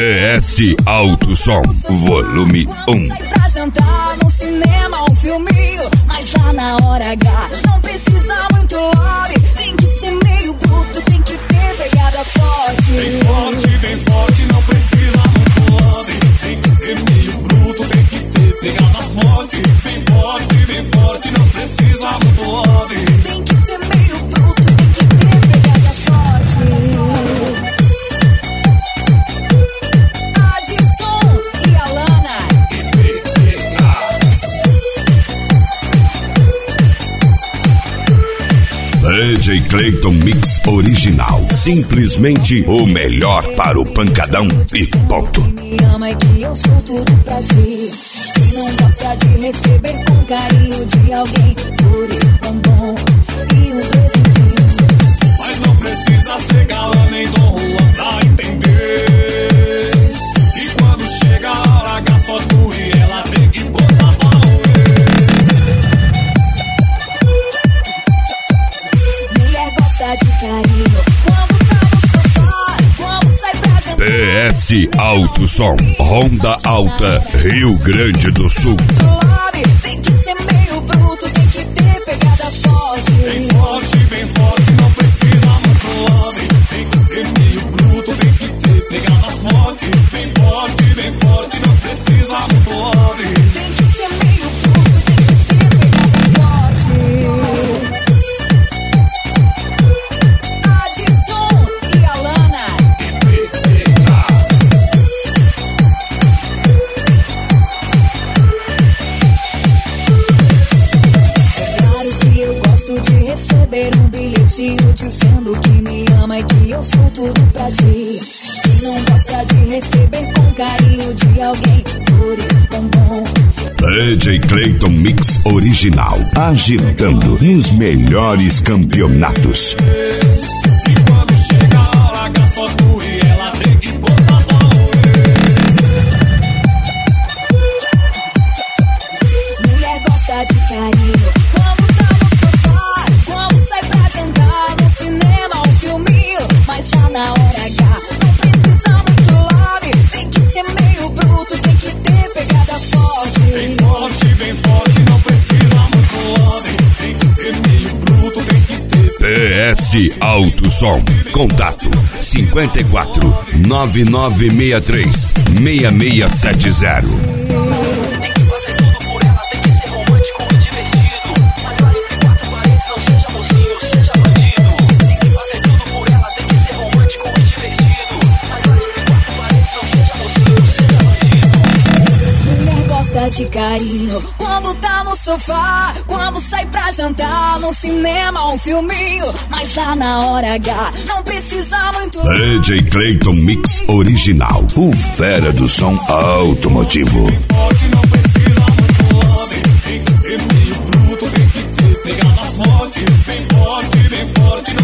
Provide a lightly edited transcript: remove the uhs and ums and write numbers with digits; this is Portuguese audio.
PS Alto Som, volume 1. Sai pra jantar no cinema, um filminho, mas lá na hora H não precisa muito love. Tem que ser meio bruto, tem que ter pegada forte. Bem forte, não precisa muito love. Tem que ser meio bruto, tem que ter pegada forte. Bem forte, não precisa muito love. Tem que ser meio bruto, tem que ter pegada forte. DJ Clayton Mix Original. Simplesmente o melhor para o pancadão e ponto. Me ama e que eu sou tudo pra ti. Quem não gosta de receber com carinho de alguém flores, bombons e um presentinho. Mas não precisa ser galã nem Dom Juan pra entender. E quando chega a hora H, só tu e ela tem que botar pra moer. Mulher gosta de carinho quando tá no sofá, quando sai pra jantar. PS Alto Som, Ronda Alta, Rio Grande do Sul. Tem que ser meio bruto, tem que ter pegada forte. Bem forte, não precisa muito love. Tem que ser meio bruto, tem que ter pegada forte. Bem forte, não precisa muito love. Tem que ser meio bruto, tem que ter pegada forte. Adson e Alana. É claro que eu gosto de receber um bilhetinho dizendo que me ama e que eu sou tudo pra ti. Quem não gosta de receber com carinho de alguém flores, bombons. DJ Clayton Mix Original, agitando nos melhores campeonatos. E quando chega a hora H, só tu e ela tem que botar pra moer. Mulher gosta de carinho quando tá no sofá, quando sai pra jantar no cinema, um filminho, mas lá na hora H não precisa muito love. Tem que ser meio bruto, tem que ter pegada forte. Bem forte, não precisa muito love. Tem que ser meio bruto, tem que ter PS Alto Som, contato 54 9963 6670. De carinho quando tá no sofá, quando sai pra jantar no cinema, um filminho, mas lá na hora H não precisa muito. DJ Clayton Mix Original, o fera do som automotivo. Bem forte, não precisa muito love. Tem que ser meio bruto, tem que ter pegada forte. Bem forte,